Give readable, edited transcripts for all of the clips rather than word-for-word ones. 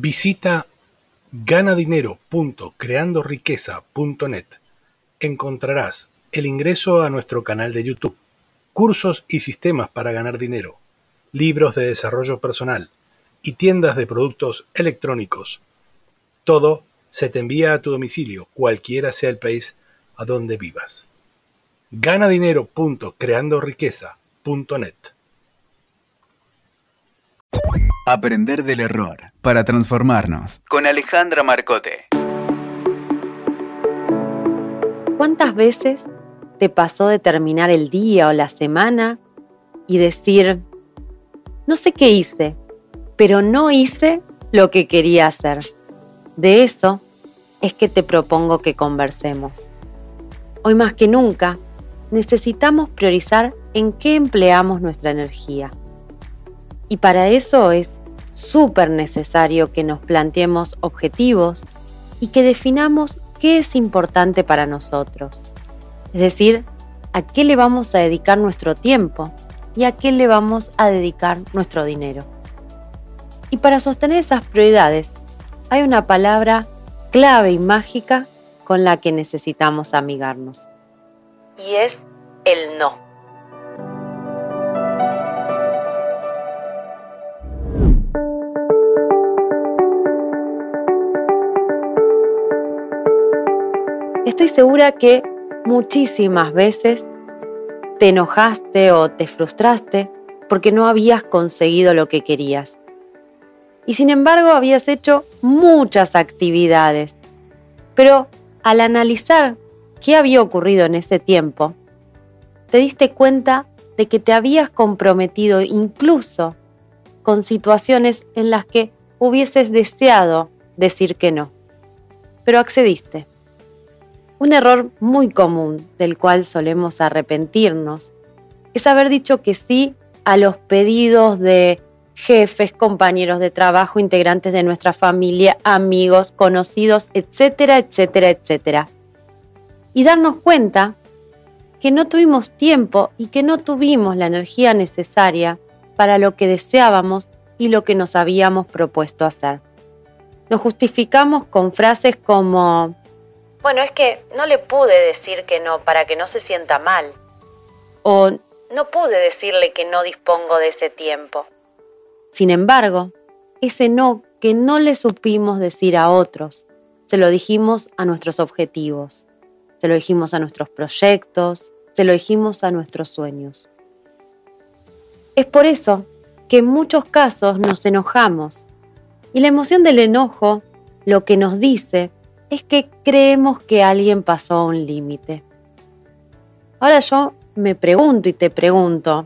Visita ganadinero.creandoriqueza.net. Encontrarás el ingreso a nuestro canal de YouTube, cursos y sistemas para ganar dinero, libros de desarrollo personal y tiendas de productos electrónicos. Todo se te envía a tu domicilio, cualquiera sea el país a donde vivas. ganadinero.creandoriqueza.net. Aprender del error para transformarnos. Con Alejandra Marcote. ¿Cuántas veces te pasó de terminar el día o la semana y decir, no sé qué hice, pero no hice lo que quería hacer? De eso es que te propongo que conversemos. Hoy más que nunca, necesitamos priorizar en qué empleamos nuestra energía. Y para eso es súper necesario que nos planteemos objetivos y que definamos qué es importante para nosotros. Es decir, a qué le vamos a dedicar nuestro tiempo y a qué le vamos a dedicar nuestro dinero. Y para sostener esas prioridades, hay una palabra clave y mágica con la que necesitamos amigarnos. Y es el no. Estoy segura que muchísimas veces te enojaste o te frustraste porque no habías conseguido lo que querías. Y sin embargo habías hecho muchas actividades. Pero al analizar qué había ocurrido en ese tiempo, te diste cuenta de que te habías comprometido incluso con situaciones en las que hubieses deseado decir que no. Pero accediste. Un error muy común del cual solemos arrepentirnos es haber dicho que sí a los pedidos de jefes, compañeros de trabajo, integrantes de nuestra familia, amigos, conocidos, etcétera, etcétera, etcétera. Y darnos cuenta que no tuvimos tiempo y que no tuvimos la energía necesaria para lo que deseábamos y lo que nos habíamos propuesto hacer. Nos justificamos con frases como: bueno, es que no le pude decir que no para que no se sienta mal. O no pude decirle que no dispongo de ese tiempo. Sin embargo, ese no que no le supimos decir a otros, se lo dijimos a nuestros objetivos, se lo dijimos a nuestros proyectos, se lo dijimos a nuestros sueños. Es por eso que en muchos casos nos enojamos. Y la emoción del enojo lo que nos dice es que creemos que alguien pasó un límite. Ahora yo me pregunto y te pregunto,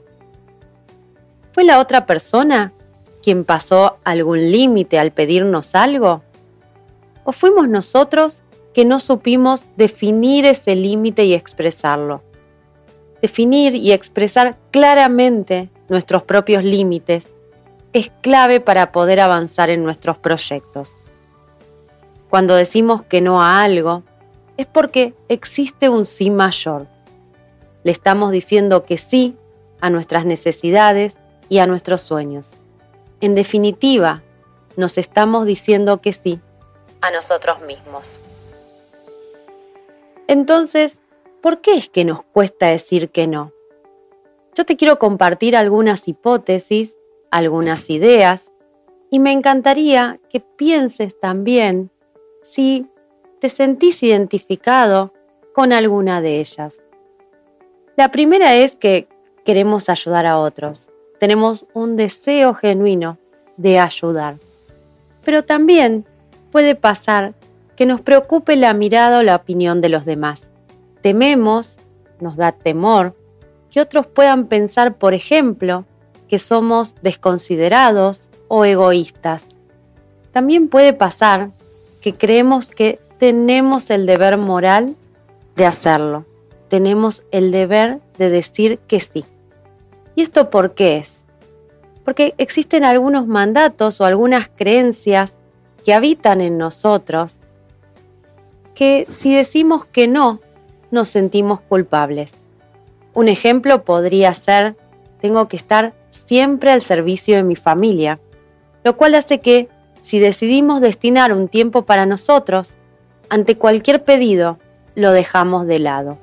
¿fue la otra persona quien pasó algún límite al pedirnos algo? ¿O fuimos nosotros que no supimos definir ese límite y expresarlo? Definir y expresar claramente nuestros propios límites es clave para poder avanzar en nuestros proyectos. Cuando decimos que no a algo, es porque existe un sí mayor. Le estamos diciendo que sí a nuestras necesidades y a nuestros sueños. En definitiva, nos estamos diciendo que sí a nosotros mismos. Entonces, ¿por qué es que nos cuesta decir que no? Yo te quiero compartir algunas hipótesis, algunas ideas, y me encantaría que pienses también si te sentís identificado con alguna de ellas. La primera es que queremos ayudar a otros. Tenemos un deseo genuino de ayudar. Pero también puede pasar que nos preocupe la mirada o la opinión de los demás. Tememos, nos da temor, que otros puedan pensar, por ejemplo, que somos desconsiderados o egoístas. También puede pasar que creemos que tenemos el deber moral de hacerlo. Tenemos el deber de decir que sí. ¿Y esto por qué es? Porque existen algunos mandatos o algunas creencias que habitan en nosotros que si decimos que no, nos sentimos culpables. Un ejemplo podría ser: tengo que estar siempre al servicio de mi familia, lo cual hace que si decidimos destinar un tiempo para nosotros, ante cualquier pedido lo dejamos de lado.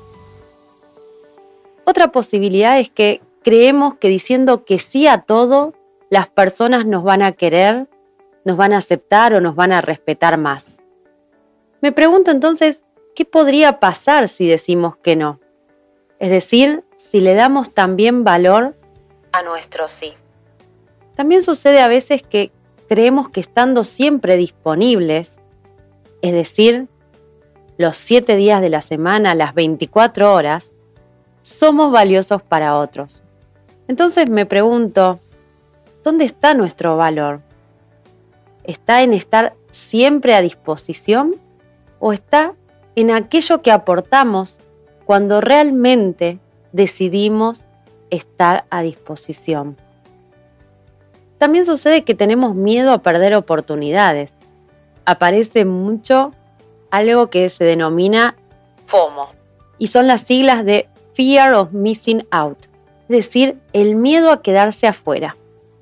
Otra posibilidad es que creemos que diciendo que sí a todo, las personas nos van a querer, nos van a aceptar o nos van a respetar más. Me pregunto entonces, ¿qué podría pasar si decimos que no? Es decir, si le damos también valor a nuestro sí. También sucede a veces que creemos que estando siempre disponibles, es decir, los 7 días de la semana, las 24 horas, somos valiosos para otros. Entonces me pregunto, ¿dónde está nuestro valor? ¿Está en estar siempre a disposición o está en aquello que aportamos cuando realmente decidimos estar a disposición? También sucede que tenemos miedo a perder oportunidades. Aparece mucho algo que se denomina FOMO y son las siglas de Fear of Missing Out, es decir, el miedo a quedarse afuera.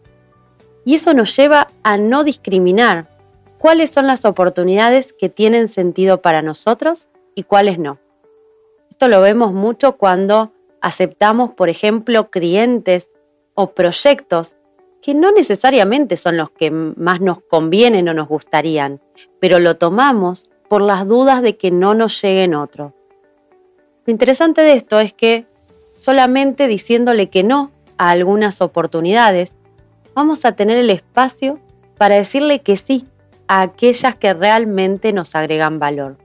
Y eso nos lleva a no discriminar cuáles son las oportunidades que tienen sentido para nosotros y cuáles no. Esto lo vemos mucho cuando aceptamos, por ejemplo, clientes o proyectos que no necesariamente son los que más nos convienen o nos gustarían, pero lo tomamos por las dudas de que no nos lleguen otros. Lo interesante de esto es que solamente diciéndole que no a algunas oportunidades, vamos a tener el espacio para decirle que sí a aquellas que realmente nos agregan valor.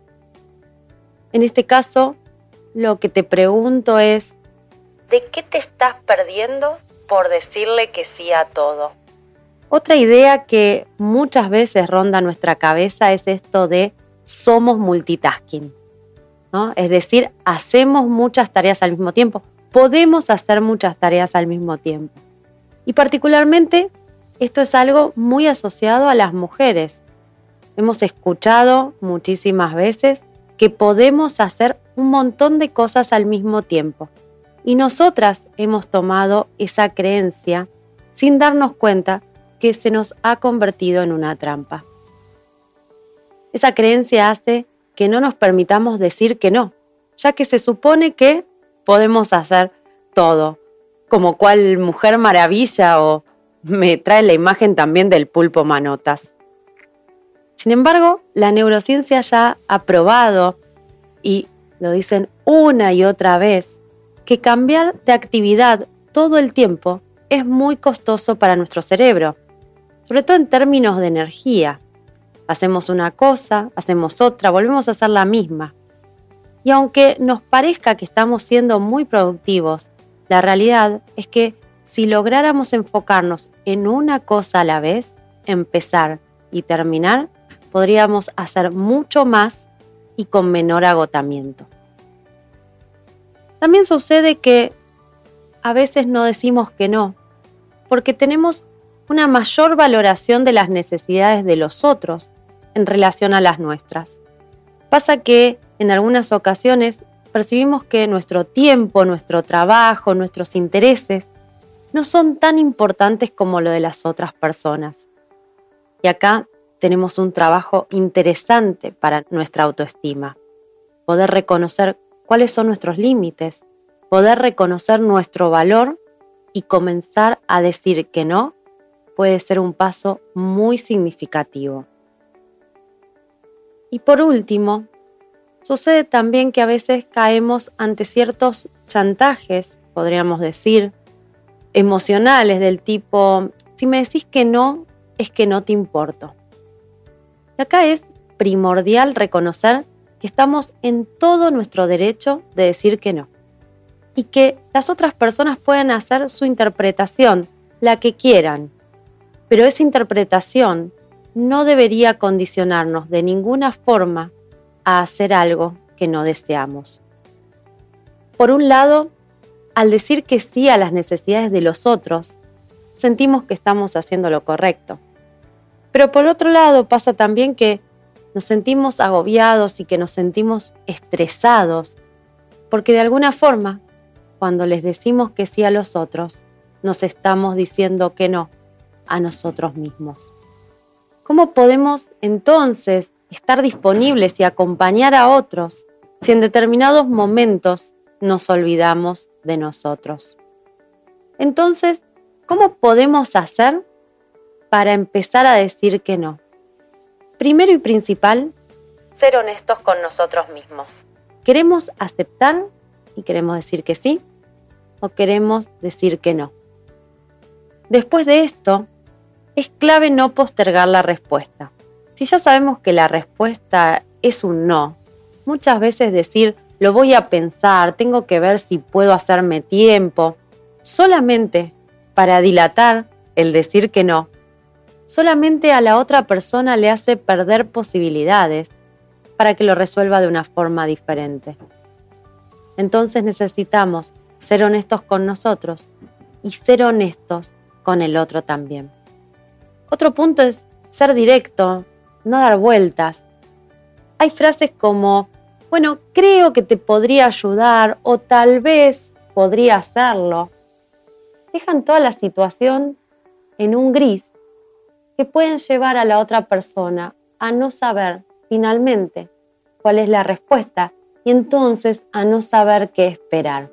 En este caso, lo que te pregunto es, ¿de qué te estás perdiendo por decirle que sí a todo? Otra idea que muchas veces ronda nuestra cabeza es esto de somos multitasking, ¿no? Es decir, hacemos muchas tareas al mismo tiempo, podemos hacer muchas tareas al mismo tiempo. Y particularmente, esto es algo muy asociado a las mujeres. Hemos escuchado muchísimas veces que podemos hacer un montón de cosas al mismo tiempo. Y nosotras hemos tomado esa creencia sin darnos cuenta que se nos ha convertido en una trampa. Esa creencia hace que no nos permitamos decir que no, ya que se supone que podemos hacer todo, como cual Mujer Maravilla o me trae la imagen también del pulpo manotas. Sin embargo, la neurociencia ya ha probado, y lo dicen una y otra vez, que cambiar de actividad todo el tiempo es muy costoso para nuestro cerebro, sobre todo en términos de energía. Hacemos una cosa, hacemos otra, volvemos a hacer la misma. Y aunque nos parezca que estamos siendo muy productivos, la realidad es que si lográramos enfocarnos en una cosa a la vez, empezar y terminar, podríamos hacer mucho más y con menor agotamiento. También sucede que a veces no decimos que no, porque tenemos una mayor valoración de las necesidades de los otros en relación a las nuestras. Pasa que en algunas ocasiones percibimos que nuestro tiempo, nuestro trabajo, nuestros intereses no son tan importantes como lo de las otras personas. Y acá tenemos un trabajo interesante para nuestra autoestima. Poder reconocer cuáles son nuestros límites, poder reconocer nuestro valor y comenzar a decir que no puede ser un paso muy significativo. Y por último, sucede también que a veces caemos ante ciertos chantajes, podríamos decir, emocionales del tipo, si me decís que no, es que no te importo. Y acá es primordial reconocer que estamos en todo nuestro derecho de decir que no. Y que las otras personas pueden hacer su interpretación, la que quieran. Pero esa interpretación no debería condicionarnos de ninguna forma a hacer algo que no deseamos. Por un lado, al decir que sí a las necesidades de los otros, sentimos que estamos haciendo lo correcto. Pero por otro lado, pasa también que nos sentimos agobiados y que nos sentimos estresados, porque de alguna forma, cuando les decimos que sí a los otros, nos estamos diciendo que no a nosotros mismos. ¿Cómo podemos entonces estar disponibles y acompañar a otros si en determinados momentos nos olvidamos de nosotros? Entonces, ¿cómo podemos hacer para empezar a decir que no? Primero y principal, ser honestos con nosotros mismos. ¿Queremos aceptar y queremos decir que sí o queremos decir que no? Después de esto, es clave no postergar la respuesta. Si ya sabemos que la respuesta es un no, muchas veces decir lo voy a pensar, tengo que ver si puedo hacerme tiempo, solamente para dilatar el decir que no, solamente a la otra persona le hace perder posibilidades para que lo resuelva de una forma diferente. Entonces necesitamos ser honestos con nosotros y ser honestos con el otro también. Otro punto es ser directo, no dar vueltas. Hay frases como, bueno, creo que te podría ayudar o tal vez podría hacerlo. Dejan toda la situación en un gris que pueden llevar a la otra persona a no saber finalmente cuál es la respuesta y entonces a no saber qué esperar.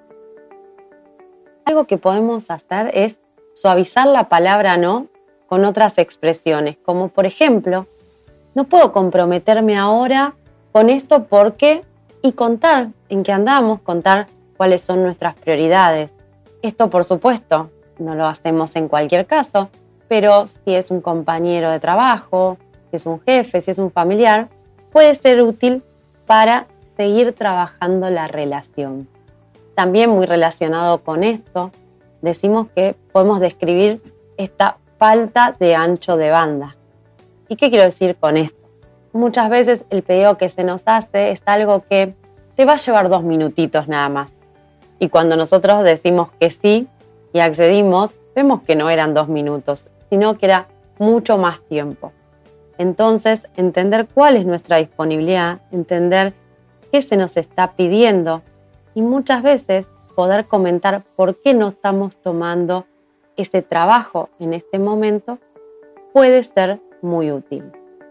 Algo que podemos hacer es suavizar la palabra no con otras expresiones, como por ejemplo, no puedo comprometerme ahora con esto porque, y contar en qué andamos, contar cuáles son nuestras prioridades. Esto, por supuesto, no lo hacemos en cualquier caso, pero si es un compañero de trabajo, si es un jefe, si es un familiar, puede ser útil para seguir trabajando la relación. También muy relacionado con esto, decimos que podemos describir esta falta de ancho de banda. ¿Y qué quiero decir con esto? Muchas veces el pedido que se nos hace es algo que te va a llevar 2 minutitos nada más. Y cuando nosotros decimos que sí y accedimos, vemos que no eran 2 minutos, sino que era mucho más tiempo. Entonces, entender cuál es nuestra disponibilidad, entender qué se nos está pidiendo y muchas veces poder comentar por qué no estamos tomando ese trabajo en este momento puede ser muy útil.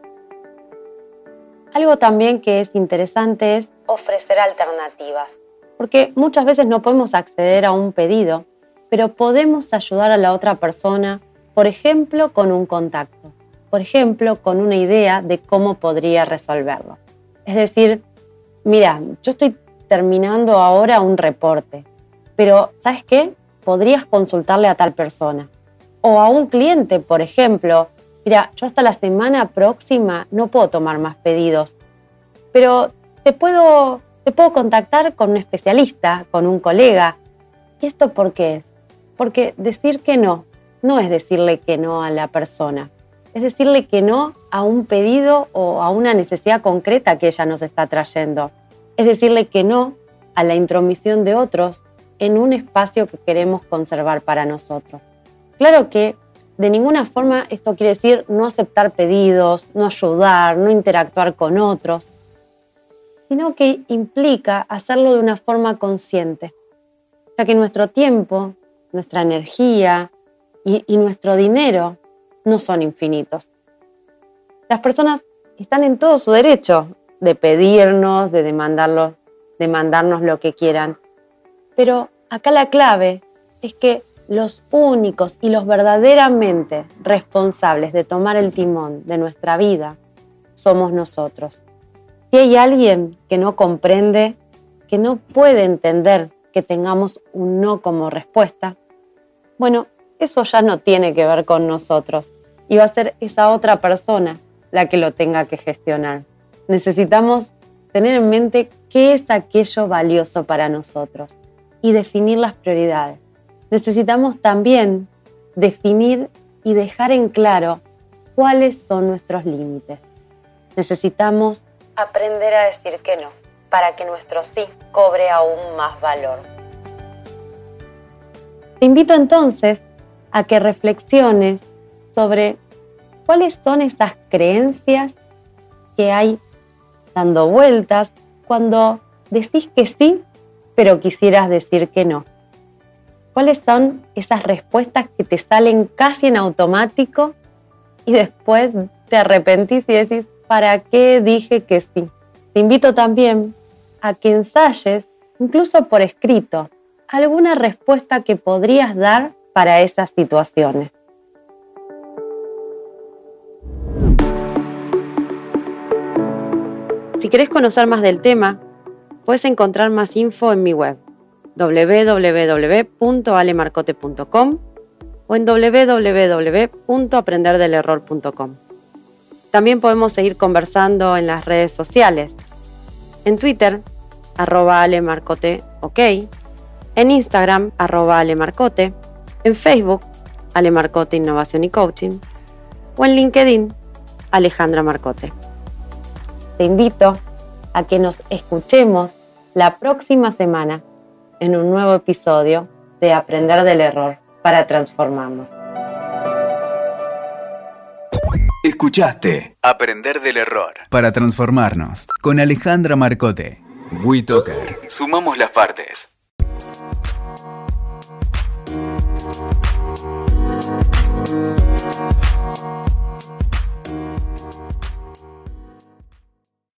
Algo también que es interesante es ofrecer alternativas, porque muchas veces no podemos acceder a un pedido, pero podemos ayudar a la otra persona, por ejemplo, con un contacto, por ejemplo, con una idea de cómo podría resolverlo. Es decir, mira, yo estoy terminando ahora un reporte, pero ¿sabes qué? Podrías consultarle a tal persona. O a un cliente, por ejemplo, mira, yo hasta la semana próxima no puedo tomar más pedidos, pero te puedo contactar con un especialista, con un colega. ¿Y esto por qué es? Porque decir que no es decirle que no a la persona, es decirle que no a un pedido o a una necesidad concreta que ella nos está trayendo. Es decirle que no a la intromisión de otros en un espacio que queremos conservar para nosotros. Claro que de ninguna forma esto quiere decir no aceptar pedidos, no ayudar, no interactuar con otros, sino que implica hacerlo de una forma consciente, ya que nuestro tiempo, nuestra energía y nuestro dinero no son infinitos. Las personas están en todo su derecho de pedirnos, de demandarnos lo que quieran, pero acá la clave es que los únicos y los verdaderamente responsables de tomar el timón de nuestra vida somos nosotros. Si hay alguien que no comprende, que no puede entender que tengamos un no como respuesta, bueno, eso ya no tiene que ver con nosotros y va a ser esa otra persona la que lo tenga que gestionar. Necesitamos tener en mente qué es aquello valioso para nosotros y definir las prioridades. Necesitamos también definir y dejar en claro cuáles son nuestros límites. Necesitamos aprender a decir que no, para que nuestro sí cobre aún más valor. Te invito entonces a que reflexiones sobre cuáles son esas creencias que hay dando vueltas cuando decís que sí, pero quisieras decir que no. ¿Cuáles son esas respuestas que te salen casi en automático y después te arrepentís y decís, ¿para qué dije que sí? Te invito también a que ensayes, incluso por escrito, alguna respuesta que podrías dar para esas situaciones. Si querés conocer más del tema, puedes encontrar más info en mi web www.alemarcote.com o en www.aprenderdelerror.com. También podemos seguir conversando en las redes sociales. En Twitter, @alemarcoteok, en Instagram, @alemarcote, en Facebook, Alemarcote Innovación y Coaching, o en LinkedIn, Alejandra Marcote. Te invito a que nos escuchemos la próxima semana en un nuevo episodio de Aprender del Error para Transformarnos. Escuchaste Aprender del Error para Transformarnos con Alejandra Marcote. WeToker. Sumamos las partes.